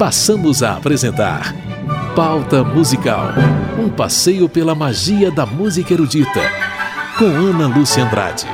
passamos a apresentar Pauta Musical, um passeio pela magia da música erudita, com Ana Lúcia Andrade.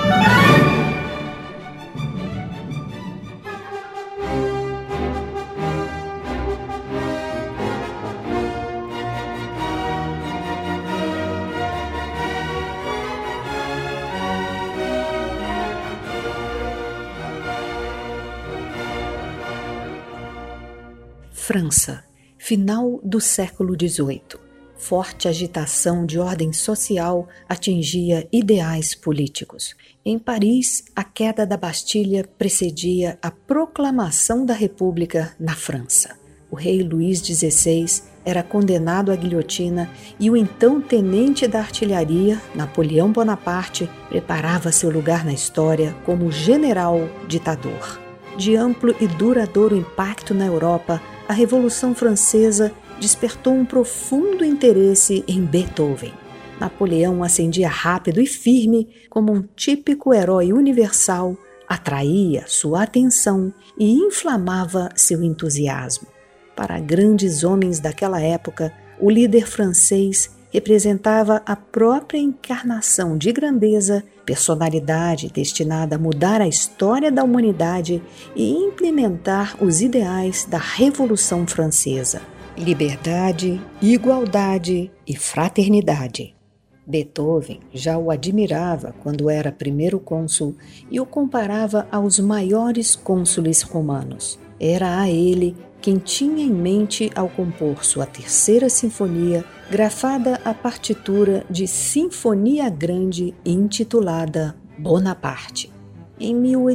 França, final do século XVIII. Forte agitação de ordem social atingia ideais políticos. Em Paris, a queda da Bastilha precedia a proclamação da República na França. O rei Luís XVI era condenado à guilhotina e o então tenente da artilharia, Napoleão Bonaparte, preparava seu lugar na história como general ditador. De amplo e duradouro impacto na Europa, a Revolução Francesa despertou um profundo interesse em Beethoven. Napoleão ascendia rápido e firme como um típico herói universal, atraía sua atenção e inflamava seu entusiasmo. Para grandes homens daquela época, o líder francês representava a própria encarnação de grandeza, personalidade destinada a mudar a história da humanidade e implementar os ideais da Revolução Francesa: liberdade, igualdade e fraternidade. Beethoven já o admirava quando era primeiro cônsul e o comparava aos maiores cônsules romanos. Era a ele quem tinha em mente ao compor sua terceira sinfonia, grafada a partitura de Sinfonia Grande intitulada Bonaparte. Em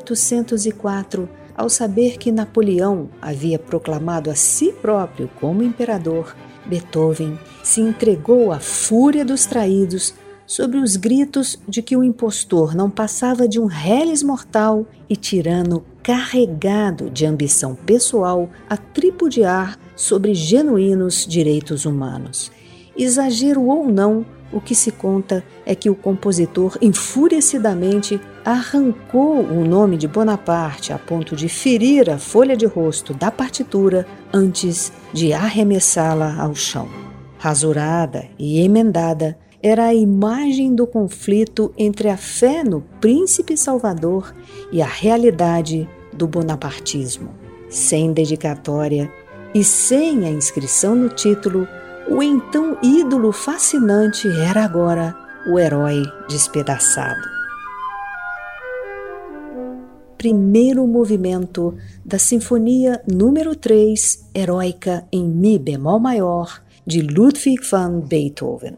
1804, ao saber que Napoleão havia proclamado a si próprio como imperador, Beethoven se entregou à fúria dos traídos sobre os gritos de que o impostor não passava de um reles mortal e tirano carregado de ambição pessoal a tripudiar sobre genuínos direitos humanos. Exagero ou não, o que se conta é que o compositor enfurecidamente arrancou o nome de Bonaparte a ponto de ferir a folha de rosto da partitura antes de arremessá-la ao chão. Rasurada e emendada, era a imagem do conflito entre a fé no príncipe salvador e a realidade do bonapartismo. Sem dedicatória e sem a inscrição no título, o então ídolo fascinante era agora o herói despedaçado. Primeiro movimento da Sinfonia número 3, heróica em Mi bemol maior, de Ludwig van Beethoven.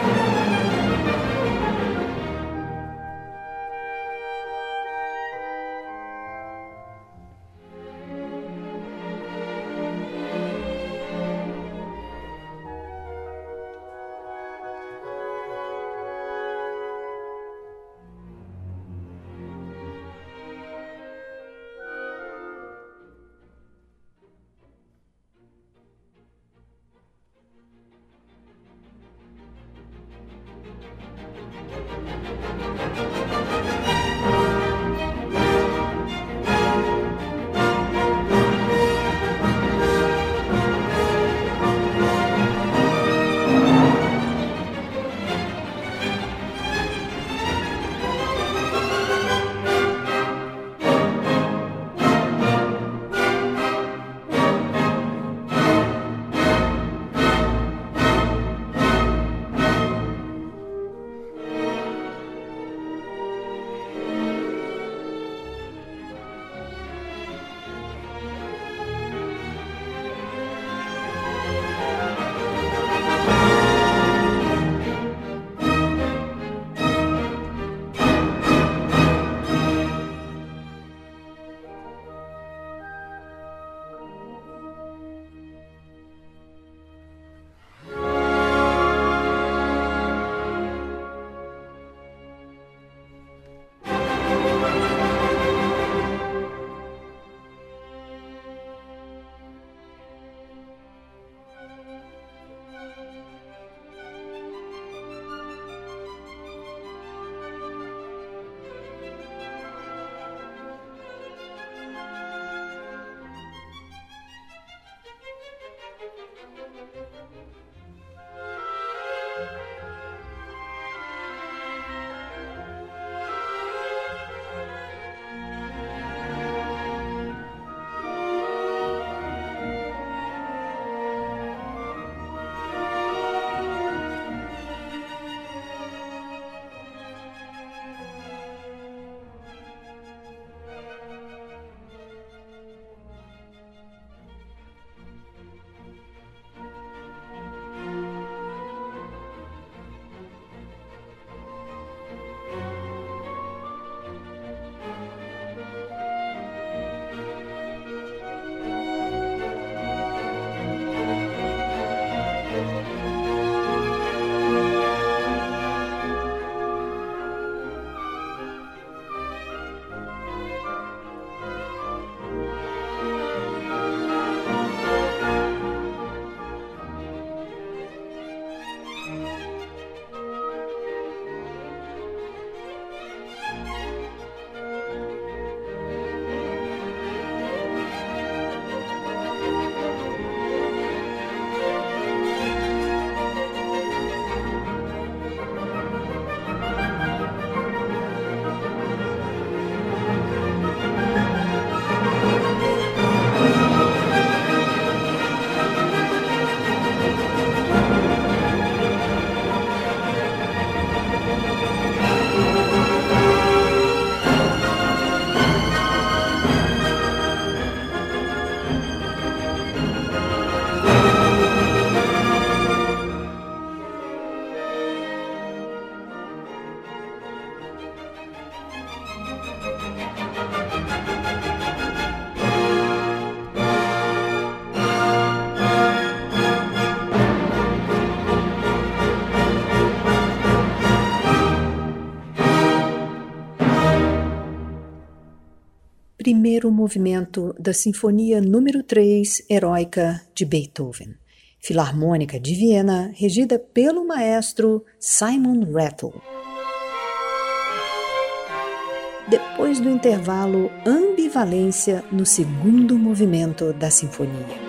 Primeiro movimento da Sinfonia número 3, Heróica, de Beethoven. Filarmônica de Viena, regida pelo maestro Simon Rattle. Depois do intervalo, ambivalência no segundo movimento da sinfonia.